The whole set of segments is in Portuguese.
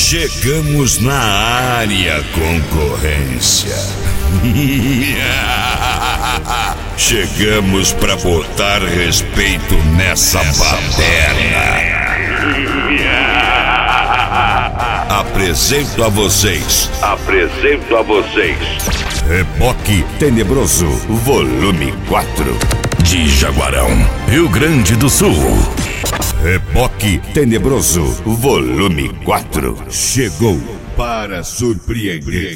Chegamos na área, concorrência. Chegamos pra botar respeito nessa baderna. Apresento a vocês. Reboque Tenebroso, volume 4. De Jaguarão, Rio Grande do Sul. Reboque Tenebroso, volume 4. Chegou para surpreender.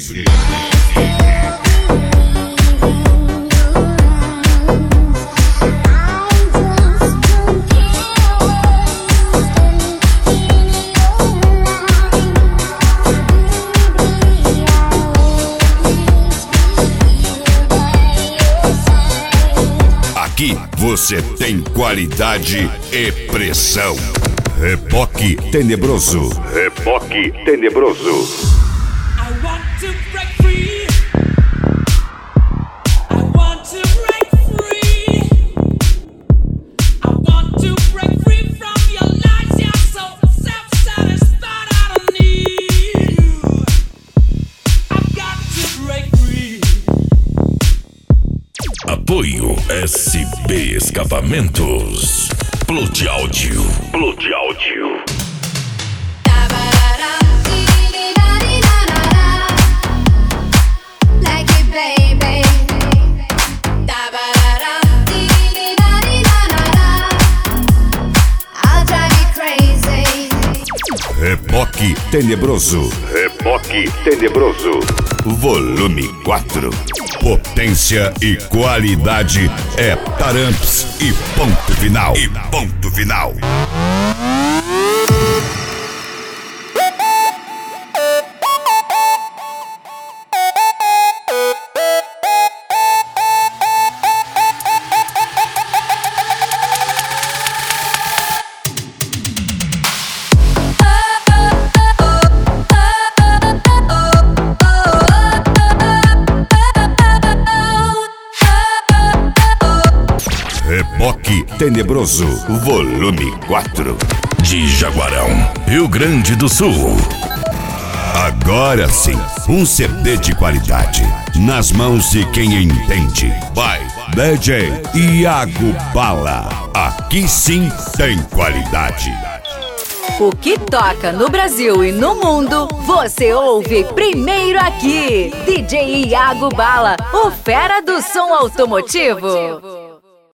Aqui você tem qualidade e pressão. Reboque Tenebroso. Reboque Tenebroso. Apoio SB Escapamentos. Plute Áudio. Reboque Tenebroso. Volume 4. Potência e qualidade é Taramps e ponto final. Reboque Tenebroso, volume 4. De Jaguarão, Rio Grande do Sul. Agora sim, um CD de qualidade nas mãos de quem entende. By DJ Iago Bala. Aqui sim tem qualidade. O que toca no Brasil e no mundo, você ouve primeiro aqui. DJ Iago Bala, o fera do som automotivo.